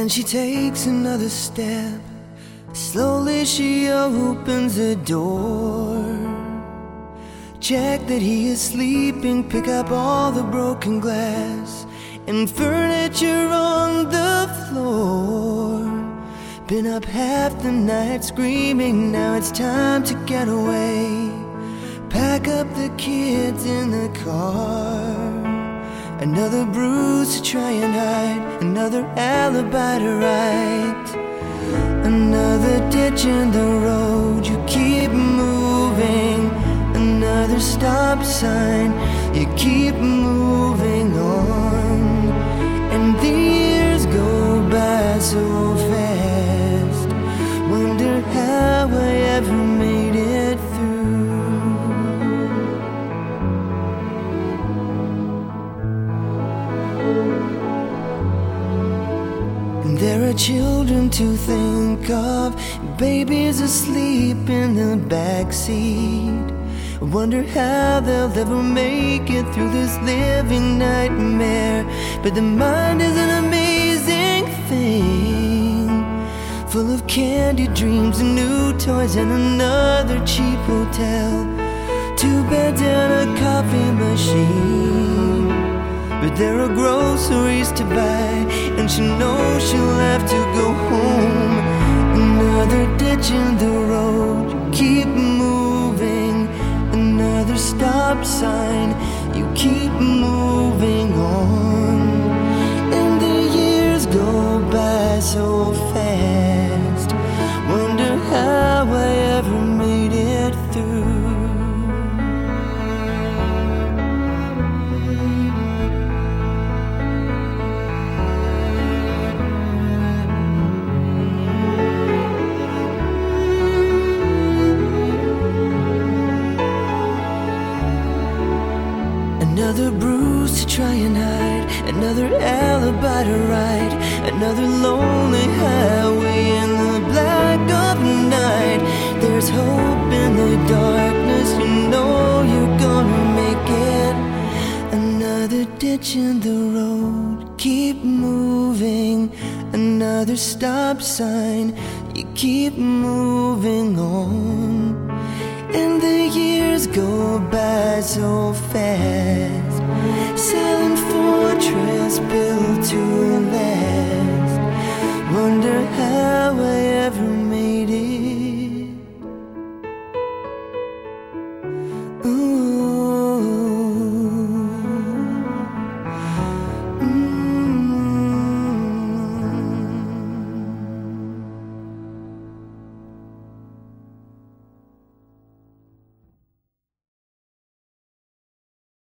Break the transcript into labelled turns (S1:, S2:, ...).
S1: Then she takes another step. Slowly she opens the door. Check that he is sleeping, pick up all the broken glass and furniture on the floor. Been up half the night screaming, now it's time to get away. Pack up the kids in the car. Another bruise to try and hide, another alibi to write, another ditch in the road. You keep moving, another stop sign. You keep moving on, and the years go by so fast. Wonder how I ever made it through. And there are children to think of, babies asleep in the backseat. I wonder how they'll ever make it through this living nightmare. But the mind is an amazing thing, full of candy dreams and new toys and another cheap hotel, 2 beds and a coffee machine. But there are groceries to buy, and she knows she'll have to go home. Another ditch in the road. You keep moving, another stop sign. You keep moving on, and the years go by so fast. Wonder how I ever made it through. Another bruise to try and hide, another alibi to write, another lonely highway in the black of night. There's hope in the darkness, you know you're gonna make it. Another ditch in the road, keep moving, another stop sign. You keep moving on, and the years go by so fast. Selling for